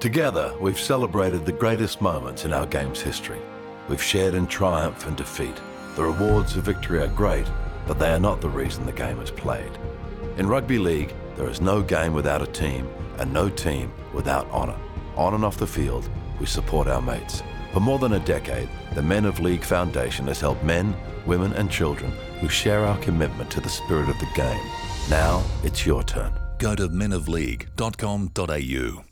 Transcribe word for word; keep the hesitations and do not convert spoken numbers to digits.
Together, we've celebrated the greatest moments in our game's history. We've shared in triumph and defeat. The rewards of victory are great, but they are not the reason the game is played. In rugby league, there is no game without a team and no team without honour. On and off the field, we support our mates. For more than a decade, the Men of League Foundation has helped men, women and children who share our commitment to the spirit of the game. Now, it's your turn. Go to men of league dot com dot a u.